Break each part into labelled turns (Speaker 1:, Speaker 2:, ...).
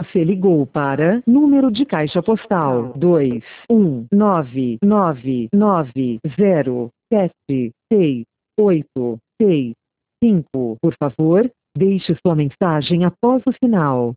Speaker 1: Você ligou para número de caixa postal 21990768665. Por favor, deixe sua mensagem após o sinal.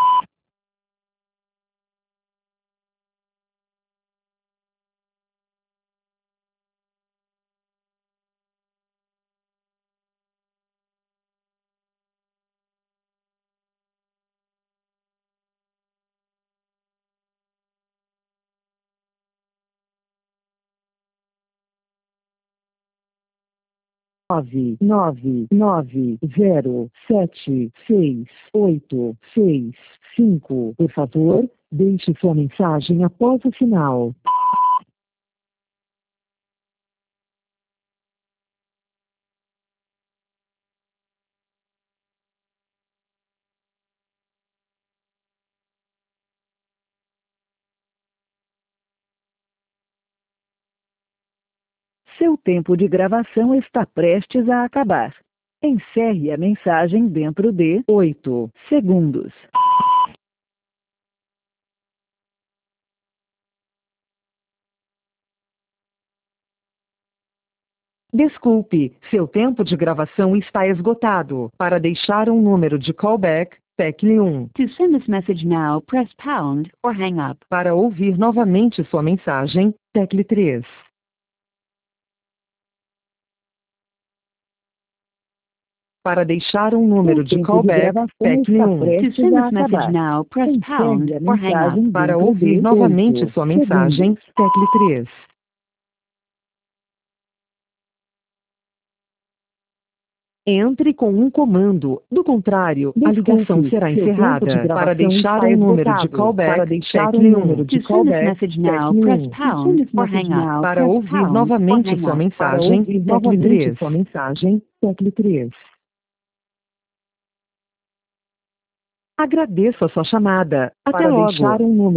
Speaker 1: Nove nove zero sete seis oito seis cinco. Por favor, deixe sua mensagem após o sinal. Seu tempo de gravação está prestes a acabar. Encerre a mensagem dentro de 8 segundos. Desculpe, seu tempo de gravação está esgotado. Para deixar um número de callback, tecle 1.
Speaker 2: To send this message now, press pound or hang up.
Speaker 1: Para ouvir novamente sua mensagem, tecle 3. Para deixar um número de callback, tecle 1.
Speaker 2: To send this message now, press pound or hang up.
Speaker 1: Para ouvir novamente sua mensagem, tecle 3. Entre com um comando, do contrário, a ligação será encerrada. Para deixar um número de callback, tecle 1.
Speaker 2: To send this message now, press pound or hang up.
Speaker 1: Para ouvir novamente sua mensagem, tecle 3. Agradeço a sua chamada. Até logo.